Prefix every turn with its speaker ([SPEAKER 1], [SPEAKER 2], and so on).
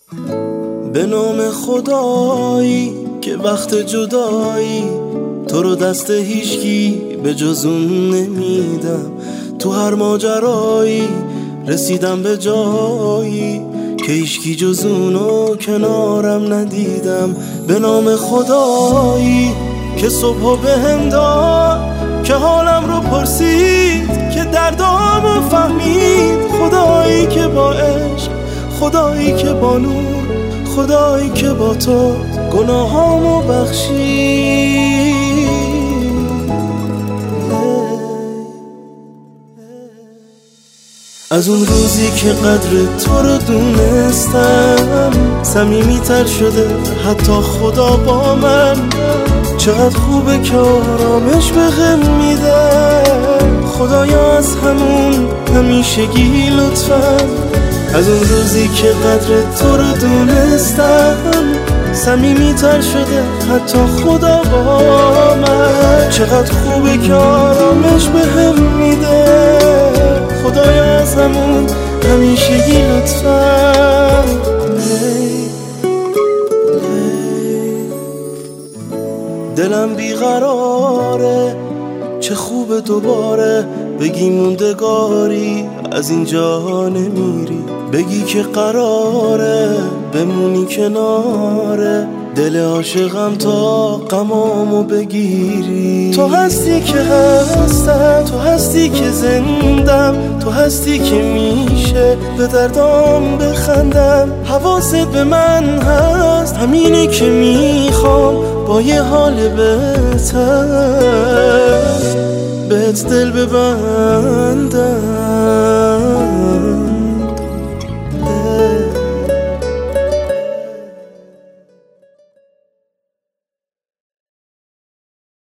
[SPEAKER 1] به نام خدایی که وقت جدایی تو رو دست هیچکی به جز اون نمیدم. تو هر ماجرایی رسیدم به جایی که هیچکی جز اونو کنارم ندیدم. به نام خدایی که صبحو بهم داد، که حالم رو پرسید، که دردامو فهمید. خدایی که با عشق، خدایی که با نور، خدایی که با تو گناهامو بخشید. از اون روزی که قدر تو رو دونستم، صمیمی‌تر شده حتی خدا با من. چقدر خوبه که آرامش بهم میده. خدایا از همون همیشگی لطفاً. از اون روزی که قدر تو رو دونستم، صمیمی‌تر شده حتی خدا با من. چقدر خوبه که آرامش بهم میده. خدایا از همون همیشگی لطفاً. دلم بیقراره، چه خوبه دوباره بگی موندگاری از اینجا نمیری. بگی که قراره بمونی کناره دل عاشقم تا غمامو بگیری. تو هستی که هستم، تو هستی که زندم، تو هستی که میشه به دردام بخندم. حواست به من هست، همینه که میخوام با یه حال بهتر بهت دل ببندم.